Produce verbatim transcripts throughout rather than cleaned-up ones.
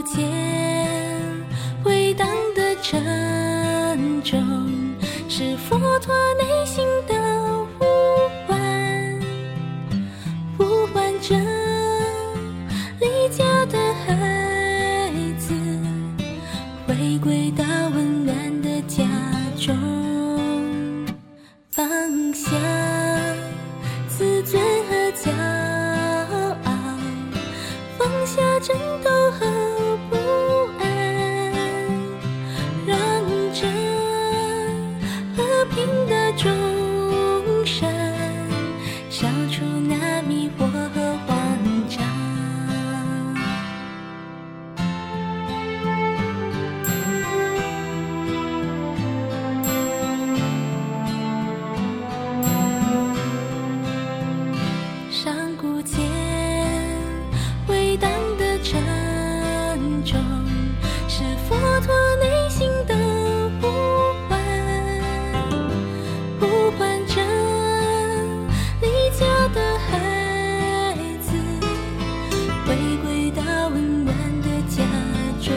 间回荡的沉重，是佛陀内心的呼唤，呼唤着离家的孩子回归到温暖的家中，放下自尊和骄傲，放下争斗和不安，让这和平的钟声消除那迷惑和慌张。上古间回荡的沉重，是佛陀内心的呼唤，呼唤着离家的孩子回归到温暖的家中，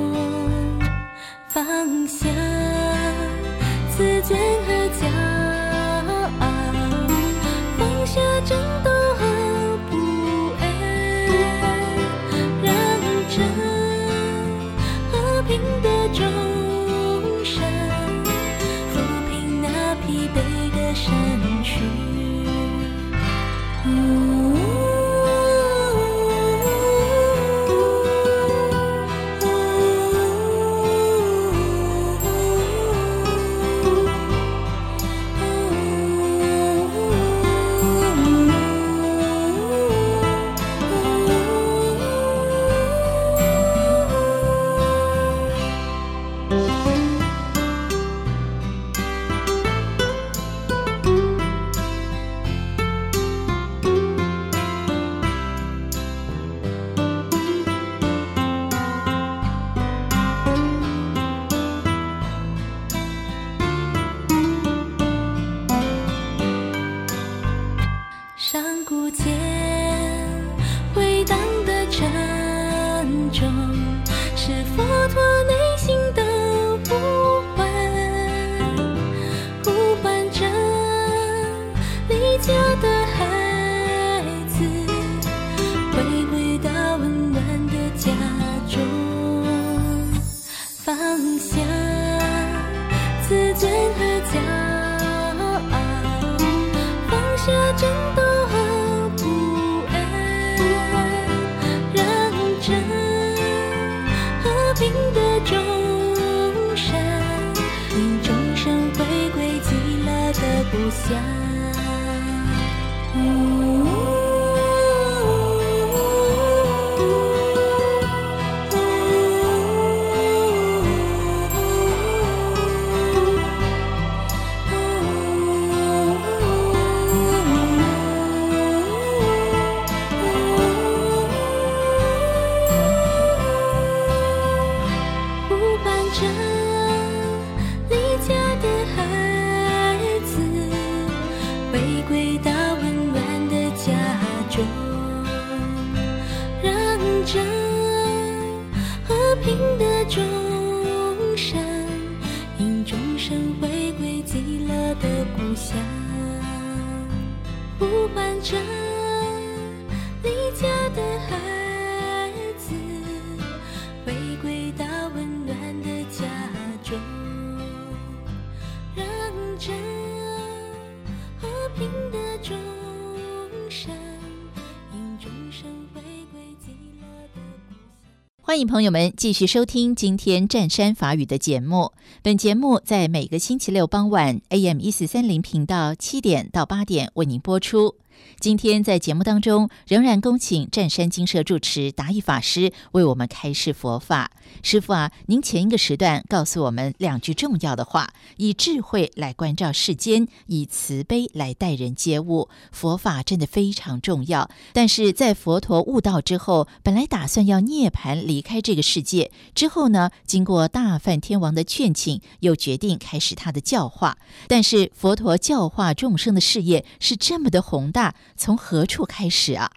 放下自尊和骄傲，放下争斗和不安，让这和平的钟声抚平那疲惫的身躯。上古间回荡的沉重，是佛陀内心的呼唤，呼唤着离家的孩子回归到温暖的家中，放下自尊和骄傲，放下争斗和不安，让这和平的钟声令众生回归极乐的故乡。这和平的钟声引众生回归极乐的故乡，呼唤着离家的孩子回归到温暖的家中，让这和平的钟声引众生回归极乐的故乡。 欢迎朋友们继续收听今天湛山法语的节目。本节目在每个星期六傍晚 A M 一四三零 频道七点到八点为您播出。今天在节目当中仍然恭请湛山精舍住持达义法师为我们开示佛法。师父啊，您前一个时段告诉我们两句重要的话，以智慧来关照世间，以慈悲来待人接物。佛法真的非常重要，但是在佛陀悟道之后，本来打算要涅槃离开这个世界，之后呢，经过大梵天王的劝请，又决定开始他的教化。但是佛陀教化众生的事业是这么的宏大，从何处开始啊？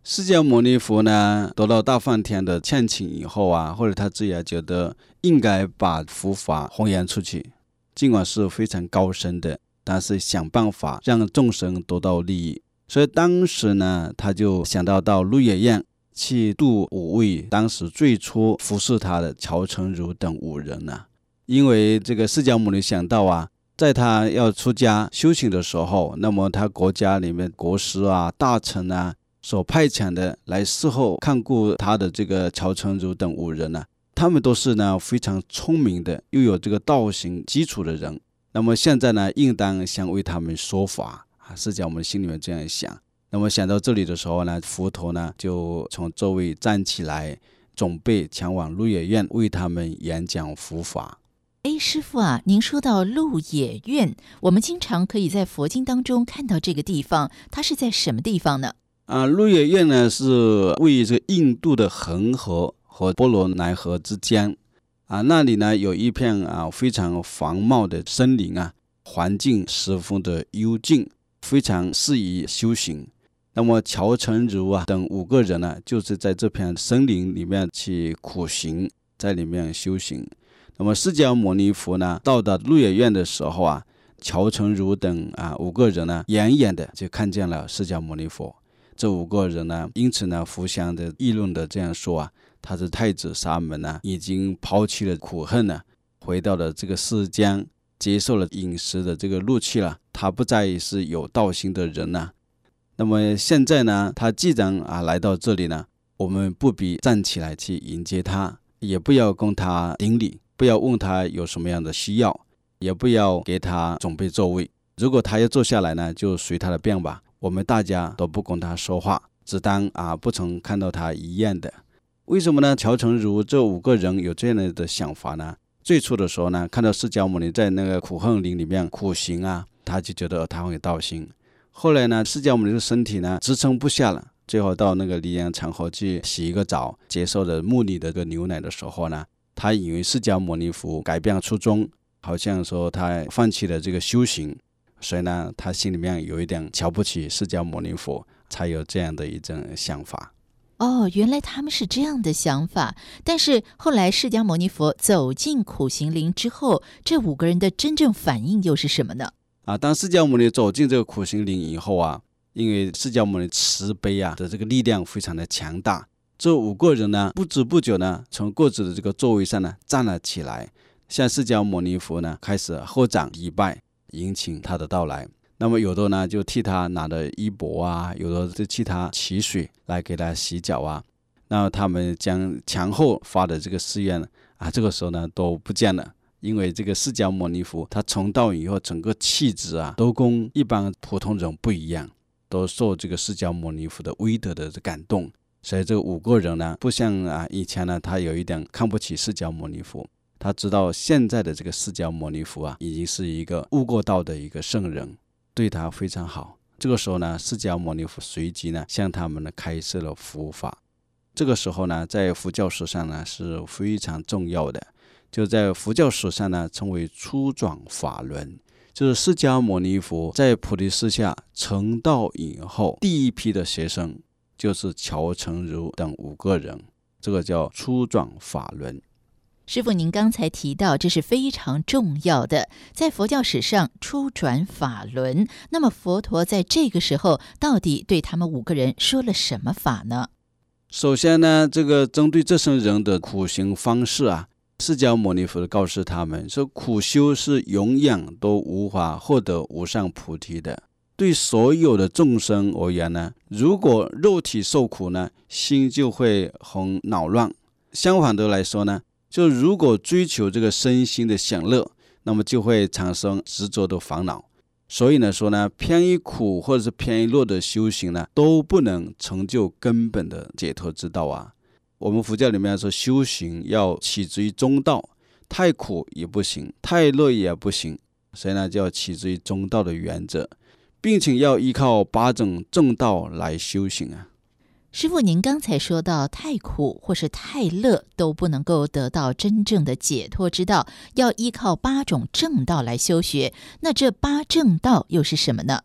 释迦牟尼佛呢得到大梵天的劝请以后啊，或者他自己也觉得应该把佛法弘扬出去，尽管是非常高深的，但是想办法让众生得到利益。所以当时呢，他就想到到鹿野苑去度五位当时最初服侍他的乔成儒等五人啊。因为这个释迦牟尼想到啊，在他要出家修行的时候，那么他国家里面国师啊、大臣啊所派遣的来侍候看顾他的这个乔成儒等五人啊，他们都是呢非常聪明的，又有这个道行基础的人。那么现在呢，应当想为他们说法啊，释迦牟尼心里面这样想。那么想到这里的时候呢，佛陀呢就从座位站起来，准备前往鹿野苑为他们演讲佛法。 哎，师父啊，您说到鹿野苑，我们经常可以在佛经当中看到这个地方，它是在什么地方呢？ 啊，鹿野苑呢是位于这个印度的恒河和波罗奈河之间啊，那里呢有一片啊非常繁茂的森林啊，环境十分的幽静，非常适宜修行。那么乔成儒啊等五个人呢，就是在这片森林里面去苦行，在里面修行。那么释迦牟尼佛呢到达鹿野苑的时候啊，乔成儒等啊五个人呢远远的就看见了释迦牟尼佛。这五个人呢因此呢互相的议论的这样说啊，他是太子沙门呢已经抛弃了苦恨呢，回到了这个世间，接受了饮食的这个乐趣了，他不再是有道心的人了。那么现在呢，他既然啊来到这里呢，我们不必站起来去迎接他，也不要供他顶礼，不要问他有什么样的需要，也不要给他准备座位。如果他要坐下来呢，就随他的便吧，我们大家都不跟他说话，只当啊不曾看到他一样的。为什么呢？乔成儒这五个人有这样的想法呢？最初的时候呢，看到释迦牟尼在那个苦恨林里面苦行啊，他就觉得他很有道心。后来呢，释迦牟尼的身体呢支撑不下了，最后到那个黎阳长河去洗一个澡，接受了牧女的个牛奶的时候呢，他以为释迦牟尼佛改变初衷，好像说他放弃了这个修行，所以呢，他心里面有一点瞧不起释迦牟尼佛，才有这样的一种想法。 哦，原来他们是这样的想法。但是后来释迦牟尼佛走进苦行林之后，这五个人的真正反应又是什么呢？ 啊，当释迦牟尼走进这个苦行林以后啊，因为释迦牟尼慈悲啊的这个力量非常的强大，这五个人呢不知不觉呢从各自的这个座位上呢站了起来，向释迦牟尼佛呢开始合掌礼拜，迎请他的到来。那么有的呢就替他拿的衣钵啊，有的就替他取水来给他洗脚啊。那他们将前后发的这个誓愿啊，这个时候呢都不见了。因为这个释迦牟尼佛他成道以后，整个气质啊都跟一般普通人不一样，都受这个释迦牟尼佛的威德的感动。所以这五个人呢不像啊以前呢他有一点看不起释迦牟尼佛，他知道现在的这个释迦牟尼佛啊已经是一个悟过道的一个圣人，对他非常好。这个时候呢，释迦牟尼佛随即呢向他们呢开设了佛法。这个时候呢，在佛教史上呢是非常重要的，就在佛教史上呢称为初转法轮，就是释迦牟尼佛在菩提寺下成道以后，第一批的学生就是乔成儒等五个人，这个叫初转法轮。 师父，您刚才提到这是非常重要的，在佛教史上初转法轮。那么佛陀在这个时候到底对他们五个人说了什么法呢？ 首先呢，这个针对这生人的苦行方式啊，释迦牟尼佛告诉他们说，苦修是永远都无法获得无上菩提的。对所有的众生而言呢，如果肉体受苦呢，心就会很恼乱。相反的来说呢，就如果追求这个身心的享乐，那么就会产生执着的烦恼。所以呢说呢，偏于苦或者是偏于乐的修行呢，都不能成就根本的解脱之道啊。我们佛教里面说，修行要起之于中道，太苦也不行，太乐也不行，所以呢就要起之于中道的原则，并且要依靠八种正道来修行啊。 师父，您刚才说到太苦或是太乐都不能够得到真正的解脱之道，要依靠八种正道来修学。那这八正道又是什么呢？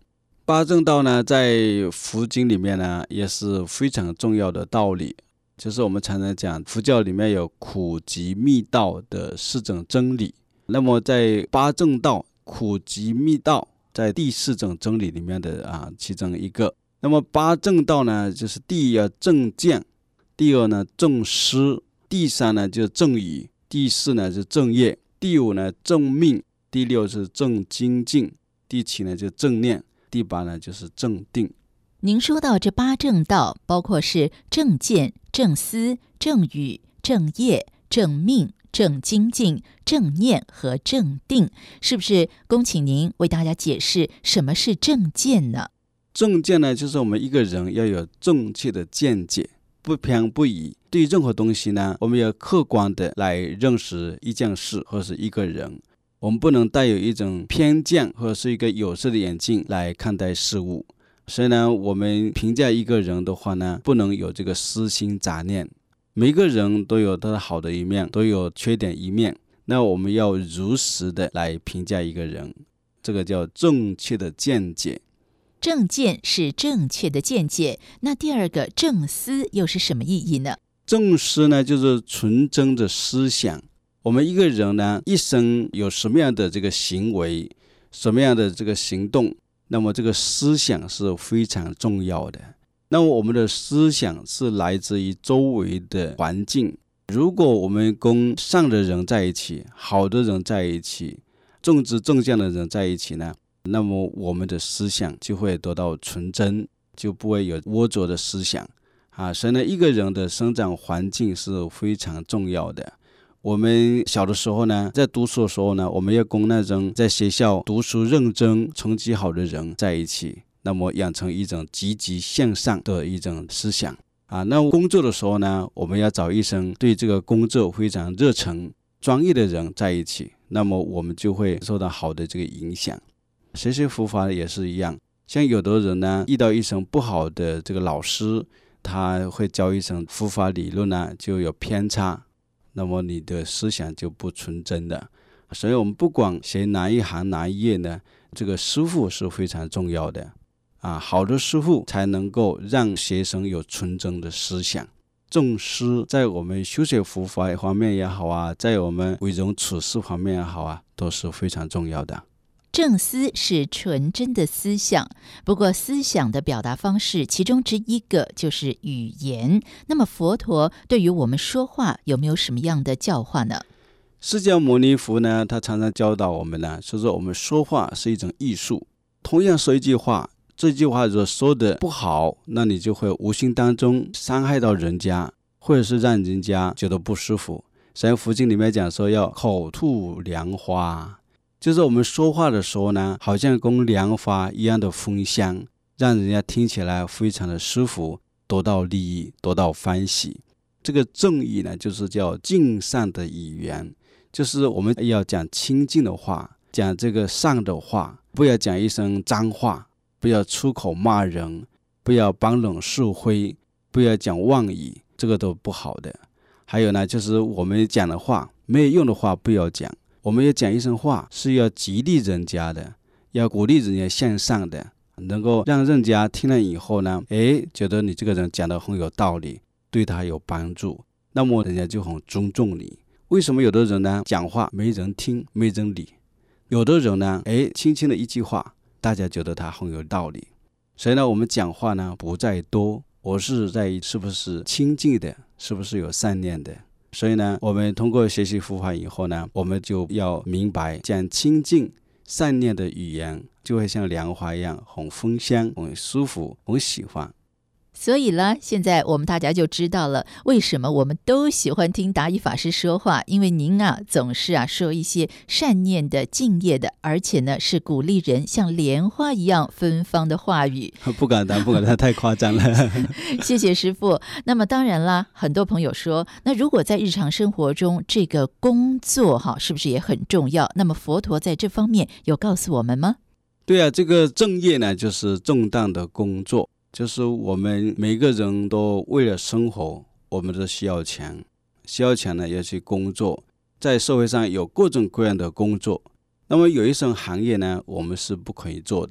八正道呢，在佛经里面呢，也是非常重要的道理。就是我们常常讲，佛教里面有苦集密道的四种真理。那么在八正道、苦集密道，在第四种真理里面的啊其中一个。那么八正道呢，就是第一要正见，第二呢正思，第三呢就是正语，第四呢是正业，第五呢正命，第六是正精进，第七呢就正念，第八呢就是正定。 您说到这八正道，包括是正见、正思、正语、正业、正命、正精进、正念和正定，是不是恭请您为大家解释什么是正见呢？ 正见呢，就是我们一个人要有正确的见解，不偏不倚。对于任何东西呢，我们要客观的来认识一件事或是一个人，我们不能带有一种偏见或者是一个有色的眼镜来看待事物。所以呢，我们评价一个人的话呢，不能有这个私心杂念。每个人都有他的好的一面，都有缺点一面，那我们要如实的来评价一个人，这个叫正确的见解。 正见是正确的见解，那第二个正思又是什么意义呢？ 正思呢，就是纯真的思想。我们一个人呢，一生有什么样的这个行为，什么样的这个行动，那么这个思想是非常重要的。那么我们的思想是来自于周围的环境。如果我们跟善的人在一起，好的人在一起，正直正向的人在一起呢，那么我们的思想就会得到纯真，就不会有龌龊的思想啊。所以呢，一个人的生长环境是非常重要的。我们小的时候呢，在读书的时候呢，我们要跟那种在学校读书认真、成绩好的人在一起，那么养成一种积极向上的一种思想啊。那工作的时候呢，我们要找一生对这个工作非常热忱、专业的人在一起，那么我们就会受到好的这个影响。学习佛法也是一样，像有的人呢，遇到一生不好的这个老师，他会教一生佛法理论呢，就有偏差，那么你的思想就不纯真的。所以我们不管学哪一行哪一业呢，这个师父是非常重要的啊，好的师父才能够让学生有纯真的思想。正思在我们修学佛法方面也好啊，在我们为人处事方面也好啊，都是非常重要的。 正思是纯真的思想，不过思想的表达方式其中之一个就是语言。那么佛陀对于我们说话有没有什么样的教化呢？ 释迦牟尼佛呢，他常常教导我们呢，就是说我们说话是一种艺术。同样说一句话，这句话如果说的不好，那你就会无形当中伤害到人家，或者是让人家觉得不舒服。所以佛经里面讲说要口吐莲花，就是我们说话的时候呢，好像跟莲花一样的芬香，让人家听起来非常的舒服，得到利益，得到欢喜。这个正义呢，就是叫尽善的语言，就是我们要讲清净的话，讲这个善的话，不要讲一声脏话，不要出口骂人，不要帮冷是非，不要讲妄语，这个都不好的。还有呢，就是我们讲的话，没有用的话不要讲，我们要讲一声话是要激励人家的，要鼓励人家向上的，能够让人家听了以后呢，诶，觉得你这个人讲得很有道理，对他有帮助，那么人家就很尊重你。为什么有的人呢，讲话没人听，没人理？有的人呢，诶，轻轻的一句话，大家觉得他很有道理。所以呢，我们讲话呢，不在多，我是在于是不是清净的，是不是有善念的。所以呢，我们通过学习佛法以后呢，我们就要明白，讲清净善念的语言，就会像莲花一样，很芬香，很舒服，很喜欢。 所以呢，现在我们大家就知道了，为什么我们都喜欢听达一法师说话，因为您啊总是啊说一些善念的、敬业的，而且呢是鼓励人像莲花一样芬芳的话语。 不敢当，不敢当，太夸张了。 谢谢师父。那么当然啦，很多朋友说，那如果在日常生活中这个工作哈，是不是也很重要？那么佛陀在这方面有告诉我们吗？ 对啊，这个正业呢，就是正当的工作。就是我们每个人都为了生活，我们都需要钱，需要钱呢要去工作，在社会上有各种各样的工作。那么有一种行业呢，我们是不可以做的，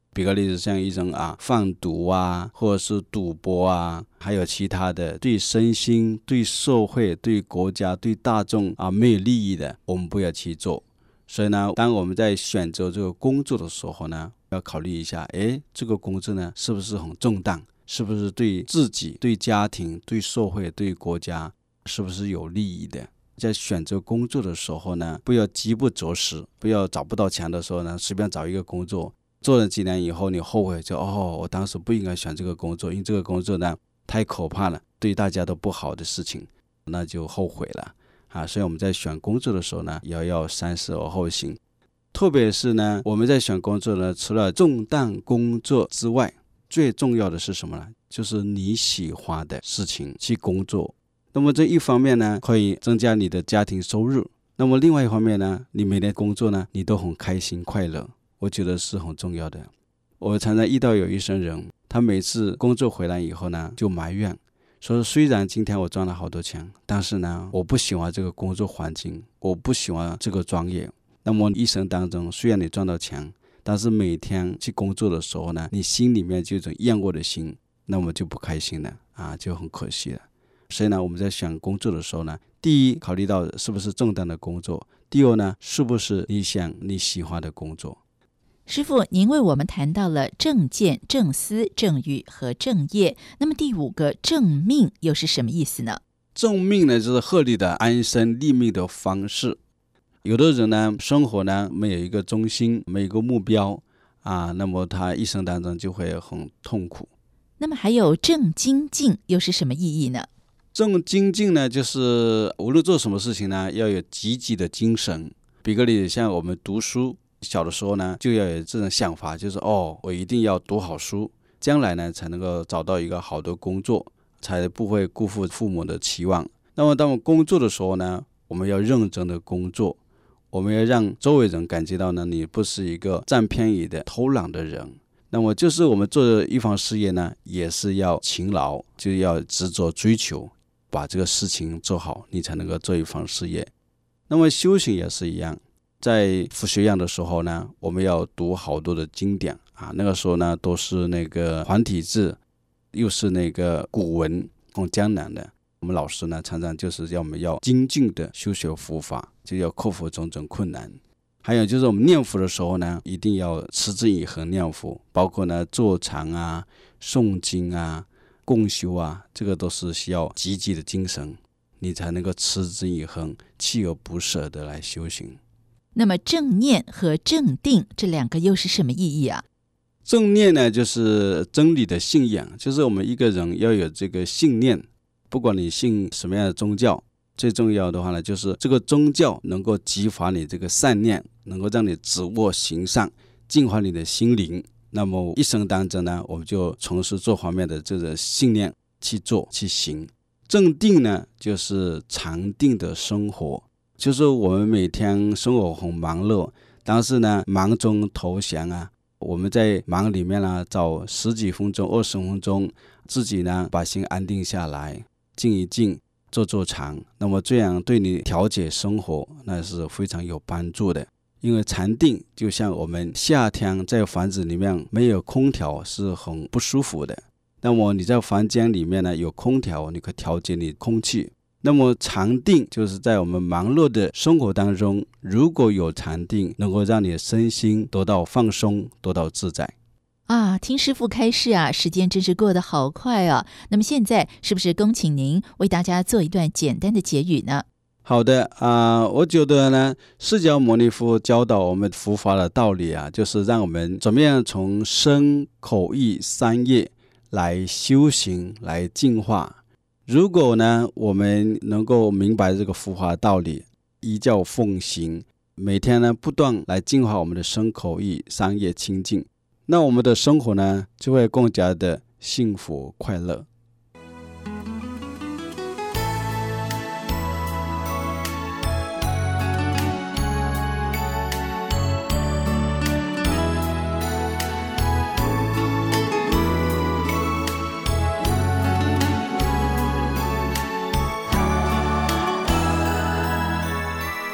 比个例子，像一种啊贩毒啊，或者是赌博啊，还有其他的对身心、对社会、对国家、对大众啊没有利益的，我们不要去做。所以呢，当我们在选择这个工作的时候呢，要考虑一下，诶，这个工作呢是不是很正当，是不是对自己、对家庭、对社会、对国家是不是有利益的。在选择工作的时候呢，不要饥不择食，不要找不到钱的时候呢，随便找一个工作，做了几年以后你后悔，就哦，我当时不应该选这个工作，因为这个工作呢太可怕了，对大家都不好的事情，那就后悔了啊。所以我们在选工作的时候呢，也要三思而后行。特别是呢，我们在选工作呢，除了重担工作之外，最重要的是什么呢？就是你喜欢的事情去工作。那么这一方面呢，可以增加你的家庭收入，那么另外一方面呢，你每天工作呢，你都很开心快乐，我觉得是很重要的。我常常遇到有一些人，他每次工作回来以后呢，就埋怨说，虽然今天我赚了好多钱，但是呢，我不喜欢这个工作环境，我不喜欢这个专业。那么一生当中，虽然你赚到钱，但是每天去工作的时候呢，你心里面就有一种厌恶的心，那么就不开心了啊，就很可惜了。所以呢，我们在选工作的时候呢，第一考虑到是不是正当的工作，第二呢，是不是你想你喜欢的工作。 师父，您为我们谈到了正见、正思、正语和正业，那么第五个正命又是什么意思呢？ 正命呢，就是合理的安身立命的方式。有的人呢，生活呢没有一个中心，没有一个目标啊，那么他一生当中就会很痛苦。 那么还有正精进又是什么意义呢？ 正精进呢，就是无论做什么事情呢，要有积极的精神。比个例子，像我们读书，小的时候呢，就要有这种想法，就是哦，我一定要读好书，将来呢才能够找到一个好的工作，才不会辜负父母的期望。那么当我工作的时候呢，我们要认真的工作，我们要让周围人感觉到呢，你不是一个占便宜的偷懒的人。那么就是我们做一方事业呢，也是要勤劳，就要执着追求，把这个事情做好，你才能够做一方事业。那么修行也是一样，在佛学院的时候呢，我们要读好多的经典啊，那个时候呢都是那个繁体字，又是那个古文，很艰难的。我们老师呢常常就是要我们要精进的修学佛法，就要克服种种困难。还有就是我们念佛的时候呢，一定要持之以恒念佛，包括呢坐禅啊、诵经啊、共修啊，这个都是需要积极的精神，你才能够持之以恒、锲而不舍的来修行。 那么正念和正定这两个又是什么意义啊？ 正念呢，就是真理的信仰，就是我们一个人要有这个信念，不管你信什么样的宗教，最重要的话呢，就是这个宗教能够激发你这个善念，能够让你止恶行善，净化你的心灵。那么一生当中呢，我们就从事这方面的这个信念去做去行。正定呢，就是禅定的生活，就是我们每天生活很忙碌，但是呢忙中投降啊，我们在忙里面呢找十几分钟二十分钟，自己呢把心安定下来，静一静，做做禅，那么这样对你调节生活那是非常有帮助的。因为禅定就像我们夏天在房子里面没有空调是很不舒服的，那么你在房间里面呢有空调，你可以调节你空气。那么禅定就是在我们忙碌的生活当中，如果有禅定，能够让你的身心得到放松，得到自在啊。听师父开示啊，时间真是过得好快啊。那么现在是不是恭请您为大家做一段简单的结语呢？ 好的啊、呃，我觉得呢，释迦牟尼佛教导我们佛法的道理啊，就是让我们怎么样从身口意三业来修行，来净化。如果呢，我们能够明白这个佛法的道理，依教奉行，每天呢不断来净化我们的身口意三业清净，那我们的生活呢就会更加的幸福快乐。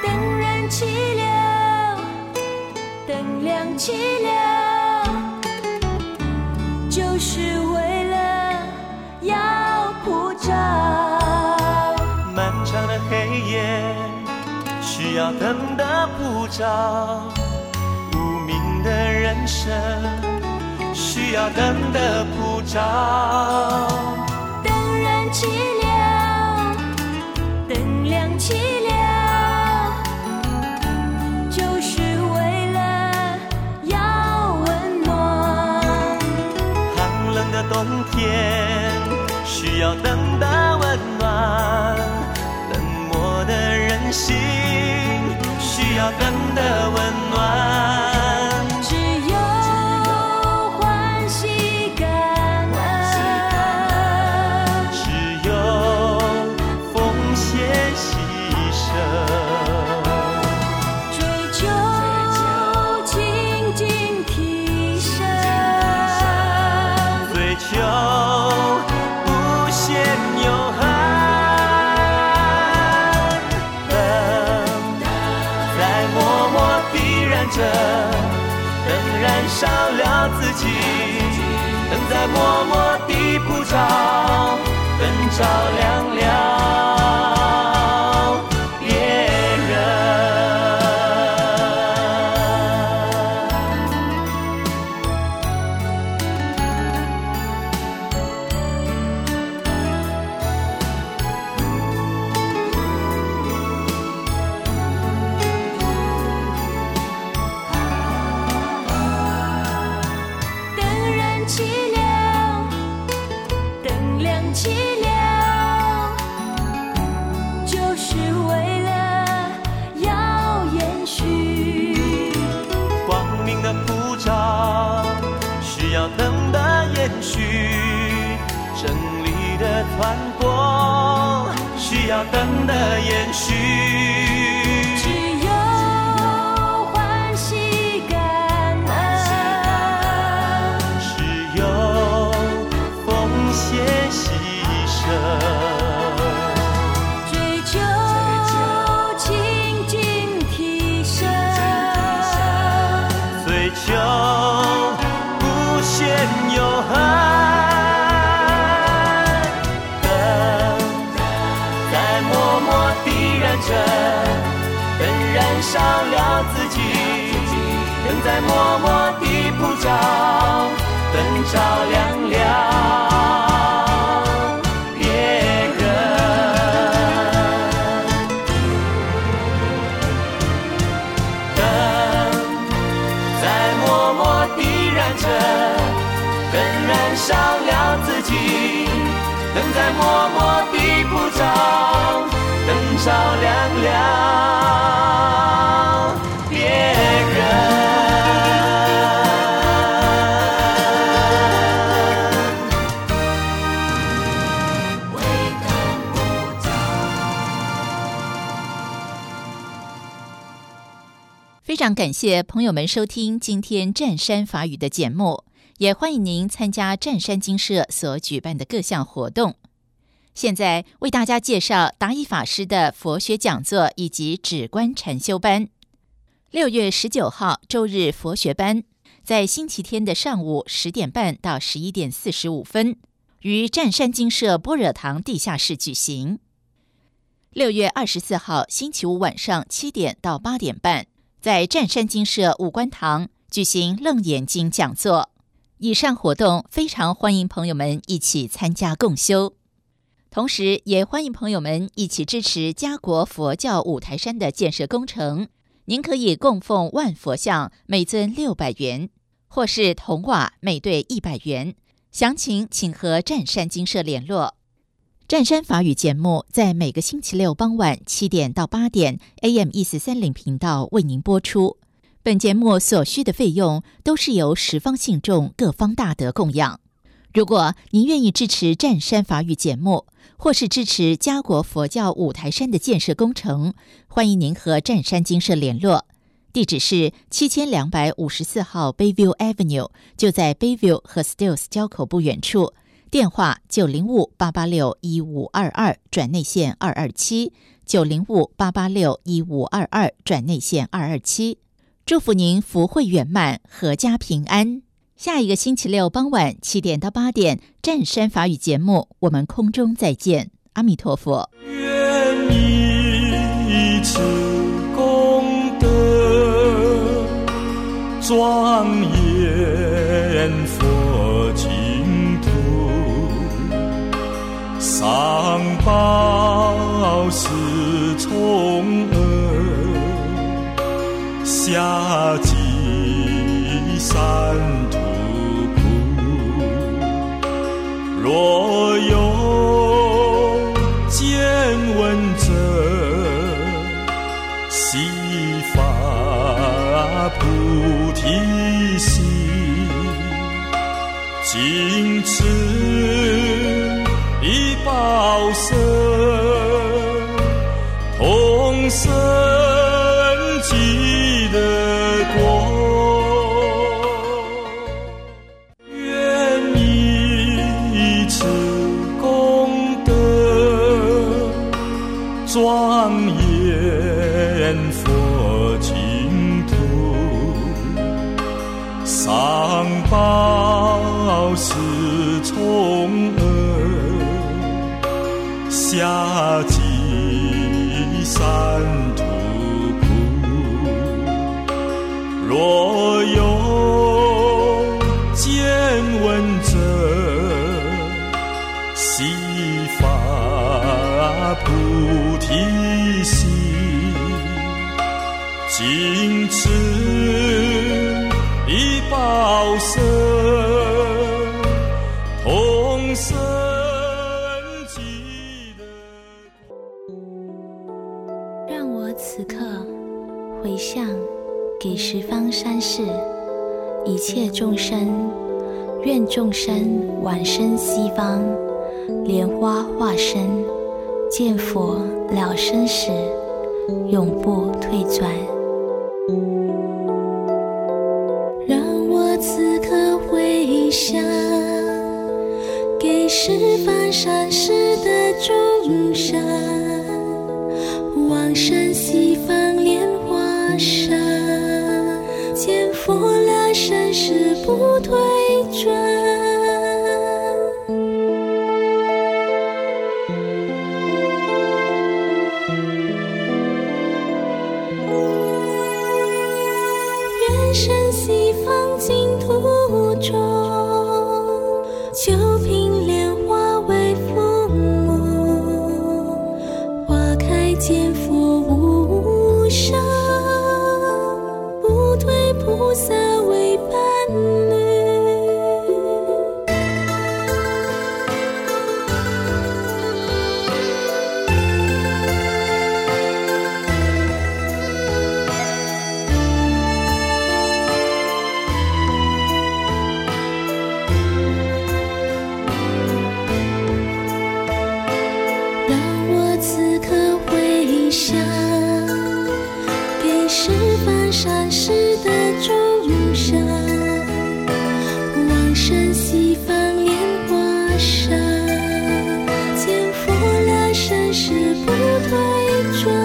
气流，灯亮气流， 就是为了要普照。 漫长的黑夜需要灯的普照，无名的人生需要灯的普照。 灯燃起了，灯亮起了，就是为了要温暖。 寒冷的冬天需要灯的温暖，冷漠的人心需要灯的温暖。 只有欢喜感恩， 只有奉献牺牲， 追求清净提升， 追求无限永恒。灯在默默地燃着，灯燃烧了自己，灯在默默地普照，灯照亮了别人。 灯燃起了，灯亮起了，就是为了要延续。 光明的普照需要灯的延续，真理的传播需要灯的延续。 只有欢喜感恩， 只有奉献牺牲， 追求清净提升， 追求无限永恒。灯在默默地燃着，灯燃烧了自己，灯在默默地普照，灯照亮了别人。灯在默默地燃着，灯燃烧了自己，灯在默默地普照，灯照亮了别人。 非常感谢朋友们收听今天湛山法语的节目，也欢迎您参加湛山精舍所举办的各项活动。现在为大家介绍达义法师的佛学讲座以及止观禅修班。六月十九号周日佛学班在星期天的上午十点半到十一点四十五分，于湛山精舍般若堂地下室举行。六月二十四号星期五晚上七点到八点半，在湛山精舍五观堂举行楞严经讲座。以上活动非常欢迎朋友们一起参加共修，同时也欢迎朋友们一起支持家国佛教五台山的建设工程。您可以供奉万佛像，每尊六百元，或是铜瓦每对一百元。详情请和湛山精舍联络。湛山法语节目在每个星期六傍晚七点到八点 A M 一四三零频道为您播出。本节目所需的费用都是由十方信众各方大德供养。如果您愿意支持湛山法语节目，或是支持家国佛教五台山的建设工程，欢迎您和湛山精舍联络。地址是七千两百五十四号 Bayview Avenue， 就在 Bayview 和 Stills 交口不远处。电话九零五八八六一五二二转内线二二七，九零五八八六一五二二转内线二二七。祝福您福慧圆满，阖家平安。 下一个星期六傍晚七点到八点，占山法语节目，我们空中再见。阿弥陀佛。 愿以此功德庄严佛净土，上报四重恩，下济三途苦。若有见闻者，悉发菩提心，尽此一报身，同生极乐国。愿以此功德庄严佛净土，上报四重恩，下济三途苦。若有见闻者，悉发菩提心，尽此一报身，同生极乐。 让我此刻回向给十方三世一切众生，愿众生往生西方，莲花化身，见佛了生死，永不退转。让我此刻回向给十方三世的众生，往生西方莲花山，见佛了生死不退转。愿生西方净土中，九品莲花为父母，花开见佛无上，不退菩萨为伴侣。三世的众生，往生西方莲花山，见佛了生死不退转。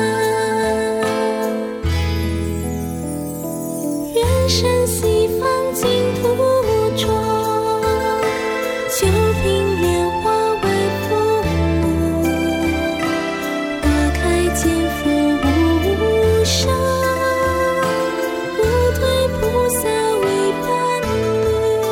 愿生西方净土中，九品莲花为父母，花开见佛无上，菩萨为伴侣。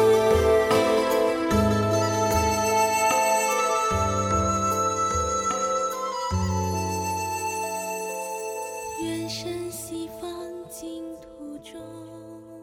愿生西方净土中。